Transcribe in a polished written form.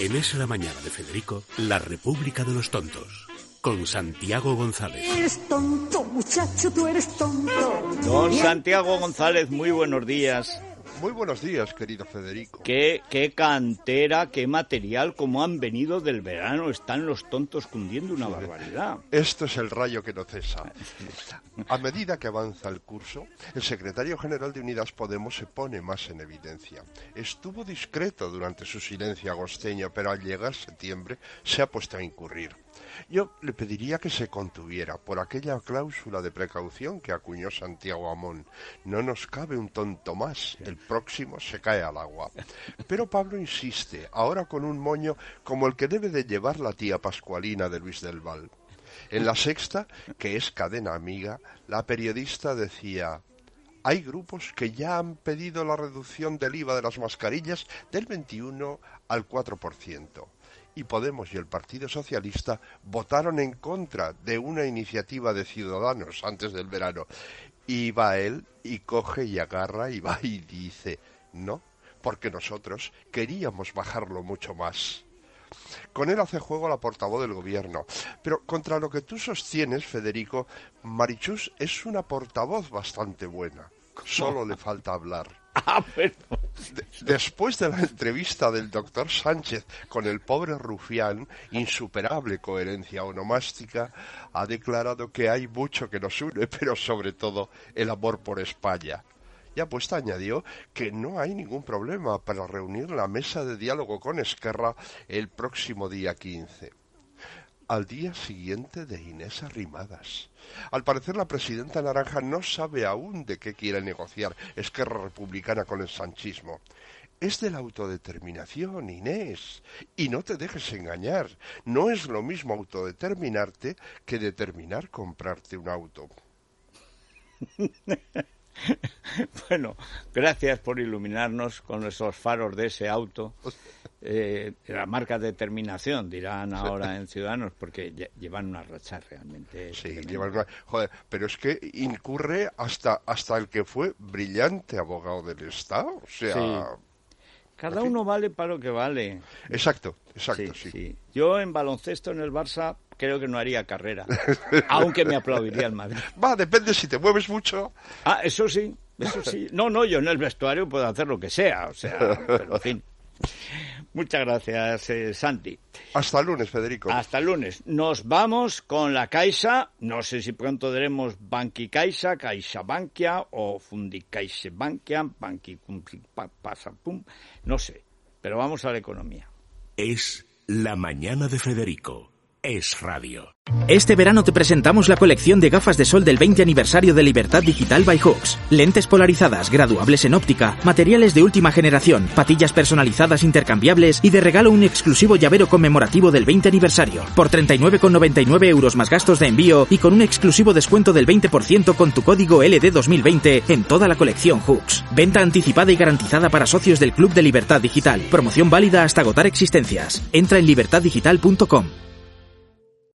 En Es la Mañana de Federico, la República de los Tontos, con Santiago González. Eres tonto, muchacho, tú eres tonto. Don Santiago González, muy buenos días. Muy buenos días, querido Federico. Qué cantera, qué material, cómo han venido del verano. Están los tontos cundiendo una barbaridad. Esto es el rayo que no cesa. A medida que avanza el curso, el secretario general de Unidas Podemos se pone más en evidencia. Estuvo discreto durante su silencio agosteño, pero al llegar septiembre se ha puesto a incurrir. Yo le pediría que se contuviera por aquella cláusula de precaución que acuñó Santiago Amón. No nos cabe un tonto más, el próximo se cae al agua. Pero Pablo insiste, ahora con un moño como el que debe de llevar la tía Pascualina de Luis del Val. En La Sexta, que es cadena amiga, la periodista decía: hay grupos que ya han pedido la reducción del IVA de las mascarillas del 21 al 4%. Y Podemos y el Partido Socialista votaron en contra de una iniciativa de Ciudadanos antes del verano. Y va él y coge y agarra y va y dice: no, porque nosotros queríamos bajarlo mucho más. Con él hace juego la portavoz del gobierno. Pero contra lo que tú sostienes, Federico, Marichus es una portavoz bastante buena. Solo le falta hablar. Después de la entrevista del doctor Sánchez con el pobre rufián, insuperable coherencia onomástica, ha declarado que hay mucho que nos une, pero sobre todo el amor por España. Y apuesta añadió que no hay ningún problema para reunir la mesa de diálogo con Esquerra el próximo día 15. Al día siguiente de Inés Arrimadas. Al parecer la presidenta naranja no sabe aún de qué quiere negociar Esquerra Republicana con el sanchismo. Es de la autodeterminación, Inés, y no te dejes engañar. No es lo mismo autodeterminarte que determinar comprarte un auto. Bueno, gracias por iluminarnos con esos faros de ese auto. La marca Determinación, dirán ahora en Ciudadanos, porque llevan una racha realmente. Sí, llevan una... Joder, pero es que incurre hasta el que fue brillante abogado del Estado. O sea... Sí. Cada uno vale para lo que vale. Exacto, sí. Yo en baloncesto en el Barça creo que no haría carrera, aunque me aplaudiría el Madrid. Depende si te mueves mucho. Eso sí. No, yo en el vestuario puedo hacer lo que sea, pero en fin. Muchas gracias, Santi. Hasta el lunes, Federico. Hasta el lunes. Nos vamos con la Caixa. No sé si pronto diremos Banqui Caixa, Caixa Bankia o Fundi Caixa Bankia, Banqui Pasapum. No sé, pero vamos a la economía. Es la mañana de Federico. Es radio. Este verano te presentamos la colección de gafas de sol del 20 aniversario de Libertad Digital by Hooks. Lentes polarizadas, graduables en óptica, materiales de última generación, patillas personalizadas intercambiables y de regalo un exclusivo llavero conmemorativo del 20 aniversario. Por 39,99 € más gastos de envío y con un exclusivo descuento del 20% con tu código LD2020 en toda la colección Hooks. Venta anticipada y garantizada para socios del Club de Libertad Digital. Promoción válida hasta agotar existencias. Entra en libertaddigital.com.